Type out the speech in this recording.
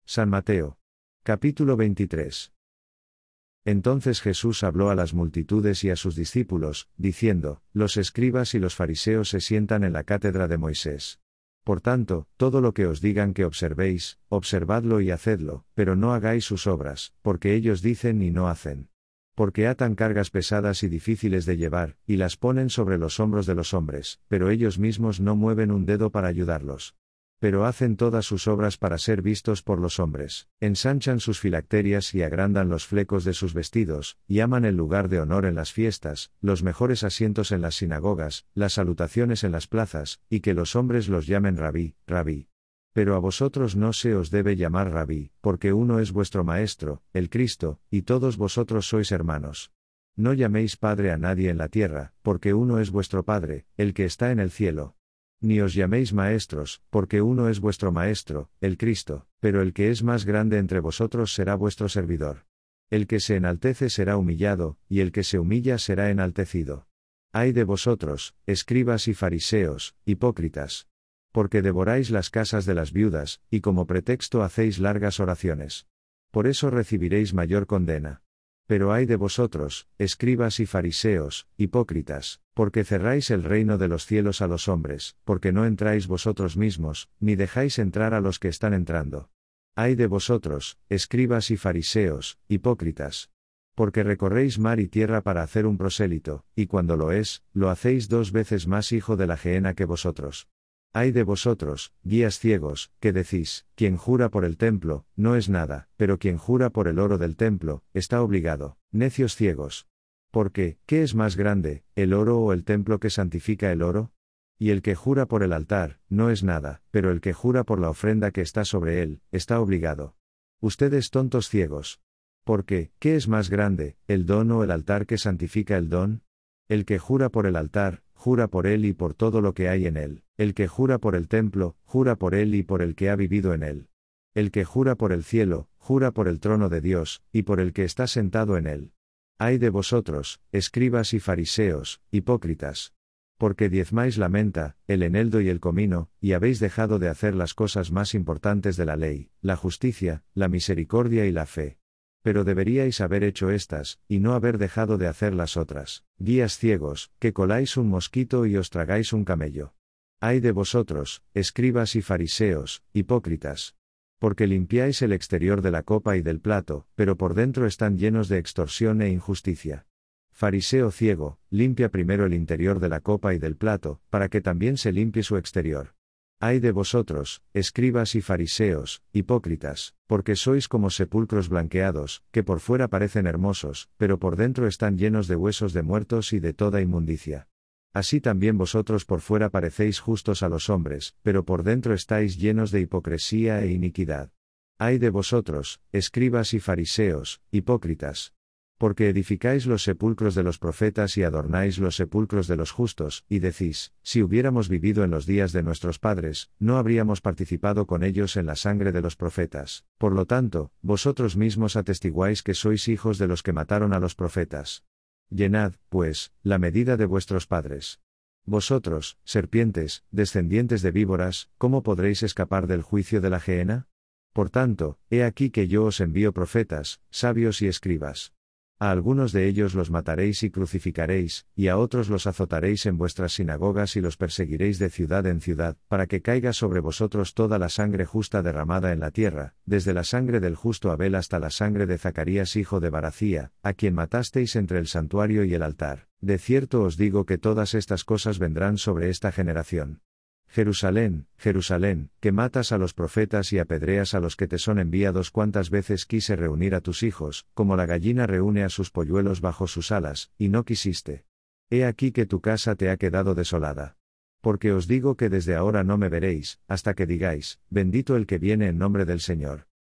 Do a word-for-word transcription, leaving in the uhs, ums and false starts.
San Mateo. Capítulo veintitrés. Entonces Jesús habló a las multitudes y a sus discípulos, diciendo: Los escribas y los fariseos se sientan en la cátedra de Moisés. Por tanto, todo lo que os digan que observéis, observadlo y hacedlo, pero no hagáis sus obras, porque ellos dicen y no hacen. Porque atan cargas pesadas y difíciles de llevar, y las ponen sobre los hombros de los hombres, pero ellos mismos no mueven un dedo para ayudarlos. Pero hacen todas sus obras para ser vistos por los hombres, ensanchan sus filacterias y agrandan los flecos de sus vestidos, y aman el lugar de honor en las fiestas, los mejores asientos en las sinagogas, las salutaciones en las plazas, y que los hombres los llamen rabí, rabí. Pero a vosotros no se os debe llamar rabí, porque uno es vuestro Maestro, el Cristo, y todos vosotros sois hermanos. No llaméis Padre a nadie en la tierra, porque uno es vuestro Padre, el que está en el cielo. Ni os llaméis maestros, porque uno es vuestro Maestro, el Cristo, pero el que es más grande entre vosotros será vuestro servidor. El que se enaltece será humillado, y el que se humilla será enaltecido. Ay de vosotros, escribas y fariseos, hipócritas. Porque devoráis las casas de las viudas, y como pretexto hacéis largas oraciones. Por eso recibiréis mayor condena. Pero ay de vosotros, escribas y fariseos, hipócritas, porque cerráis el reino de los cielos a los hombres, porque no entráis vosotros mismos, ni dejáis entrar a los que están entrando. Ay de vosotros, escribas y fariseos, hipócritas. Porque recorréis mar y tierra para hacer un prosélito, y cuando lo es, lo hacéis dos veces más hijo de la gehenna que vosotros. Ay de vosotros, guías ciegos, que decís: quien jura por el templo, no es nada, pero quien jura por el oro del templo, está obligado. Necios ciegos. Porque, ¿qué es más grande, el oro o el templo que santifica el oro? Y el que jura por el altar, no es nada, pero el que jura por la ofrenda que está sobre él, está obligado. Ustedes tontos ciegos. Porque, ¿qué es más grande, el don o el altar que santifica el don? El que jura por el altar, jura por él y por todo lo que hay en él. El que jura por el templo, jura por él y por el que ha vivido en él. El que jura por el cielo, jura por el trono de Dios, y por el que está sentado en él. Ay de vosotros, escribas y fariseos, hipócritas. Porque diezmáis la menta, el eneldo y el comino, y habéis dejado de hacer las cosas más importantes de la ley, la justicia, la misericordia y la fe. Pero deberíais haber hecho estas, y no haber dejado de hacer las otras. Guías ciegos, que coláis un mosquito y os tragáis un camello. Ay de vosotros, escribas y fariseos, hipócritas. Porque limpiáis el exterior de la copa y del plato, pero por dentro están llenos de extorsión e injusticia. Fariseo ciego, limpia primero el interior de la copa y del plato, para que también se limpie su exterior. Ay de vosotros, escribas y fariseos, hipócritas, porque sois como sepulcros blanqueados, que por fuera parecen hermosos, pero por dentro están llenos de huesos de muertos y de toda inmundicia. Así también vosotros por fuera parecéis justos a los hombres, pero por dentro estáis llenos de hipocresía e iniquidad. Ay de vosotros, escribas y fariseos, hipócritas. Porque edificáis los sepulcros de los profetas y adornáis los sepulcros de los justos, y decís: si hubiéramos vivido en los días de nuestros padres, no habríamos participado con ellos en la sangre de los profetas. Por lo tanto, vosotros mismos atestiguáis que sois hijos de los que mataron a los profetas. Llenad, pues, la medida de vuestros padres. Vosotros, serpientes, descendientes de víboras, ¿cómo podréis escapar del juicio de la gehenna? Por tanto, he aquí que yo os envío profetas, sabios y escribas. A algunos de ellos los mataréis y crucificaréis, y a otros los azotaréis en vuestras sinagogas y los perseguiréis de ciudad en ciudad, para que caiga sobre vosotros toda la sangre justa derramada en la tierra, desde la sangre del justo Abel hasta la sangre de Zacarías hijo de Baracía, a quien matasteis entre el santuario y el altar. De cierto os digo que todas estas cosas vendrán sobre esta generación. Jerusalén, Jerusalén, que matas a los profetas y apedreas a los que te son enviados. Cuántas veces quise reunir a tus hijos, como la gallina reúne a sus polluelos bajo sus alas, y no quisiste. He aquí que tu casa te ha quedado desolada. Porque os digo que desde ahora no me veréis, hasta que digáis: bendito el que viene en nombre del Señor.